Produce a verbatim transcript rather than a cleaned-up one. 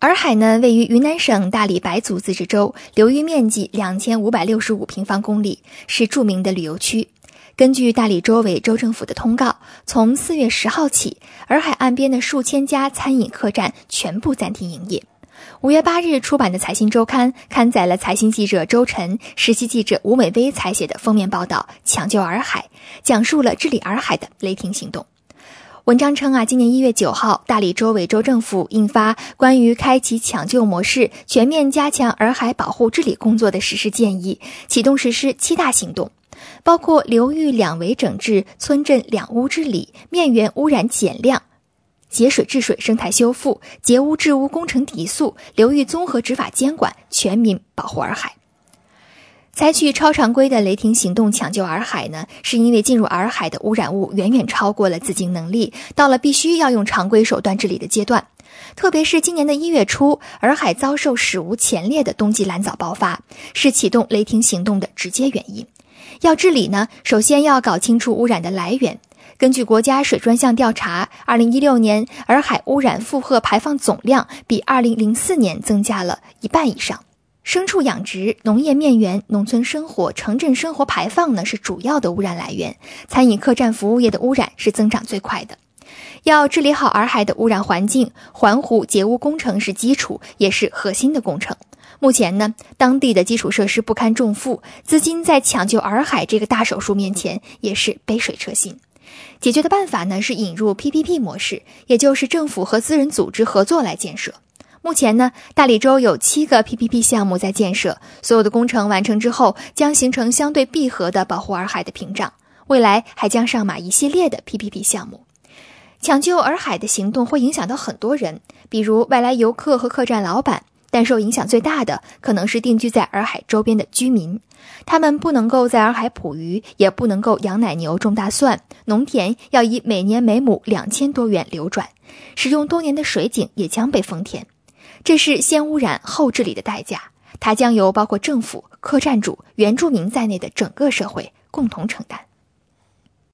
洱海呢，位于云南省大理白族自治州，流域面积两千五百六十五平方公里，是著名的旅游区。根据大理州委州政府的通告，从四月十号起，洱海岸边的数千家餐饮客栈全部暂停营业。五月八日出版的财新周刊刊载了财新记者周晨、实习记者吴美薇采写的封面报道《抢救洱海》，讲述了治理洱海的雷霆行动。文章称啊，今年一月九号，大理州委州政府印发关于开启抢救模式、全面加强洱海保护治理工作的实施建议，启动实施七大行动，包括流域两围整治、村镇两污治理、面源污染减量、节水治水生态修复、截污治污工程提速、流域综合执法监管，全民保护洱海。采取超常规的雷霆行动抢救洱海呢，是因为进入洱海的污染物远远超过了自净能力，到了必须要用常规手段治理的阶段。特别是今年的一月初，洱海遭受史无前例的冬季蓝藻爆发，是启动雷霆行动的直接原因。要治理呢，首先要搞清楚污染的来源。根据国家水专项调查，二零一六年洱海污染负荷排放总量比二零零四年增加了一半以上。牲畜养殖、农业面源、农村生活、城镇生活排放呢是主要的污染来源，餐饮客栈服务业的污染是增长最快的。要治理好洱海的污染环境，环湖截污工程是基础，也是核心的工程。目前呢，当地的基础设施不堪重负，资金在抢救洱海这个大手术面前也是杯水车薪。解决的办法呢是引入 P P P 模式，也就是政府和私人组织合作来建设。目前呢，大理州有七个 P P P 项目在建设，所有的工程完成之后，将形成相对闭合的保护洱海的屏障。未来还将上马一系列的 P P P 项目。抢救洱海的行动会影响到很多人，比如外来游客和客栈老板，但受影响最大的可能是定居在洱海周边的居民。他们不能够在洱海捕鱼，也不能够养奶牛、种大蒜，农田要以每年每亩两千多元流转，使用多年的水井也将被封田。这是先污染后治理的代价，它将由包括政府、客栈主、原住民在内的整个社会共同承担。